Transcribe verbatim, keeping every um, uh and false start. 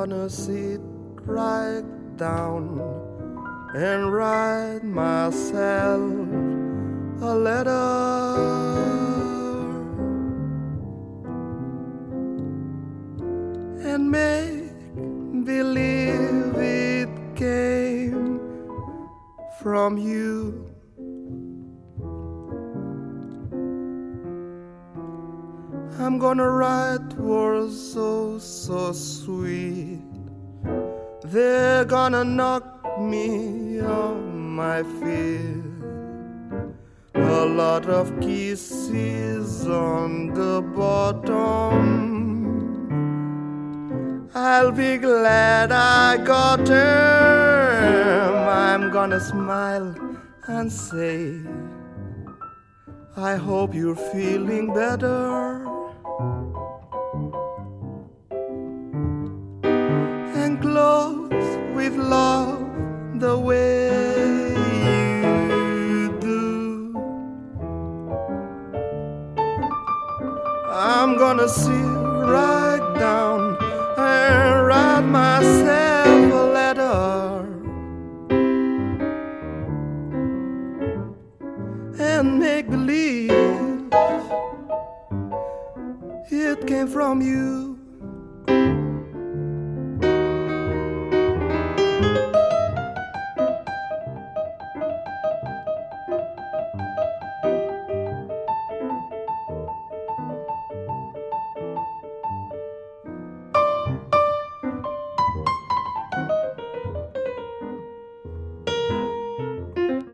gonna sit right down and write myself a letter and make believe it came from you. I'm gonna write words so, so sweet, they're gonna knock me on my feet. A lot of kisses on the bottom, I'll be glad I got them. I'm gonna smile and say, I hope you're feeling better. And close with love the way you do. I'm gonna sit right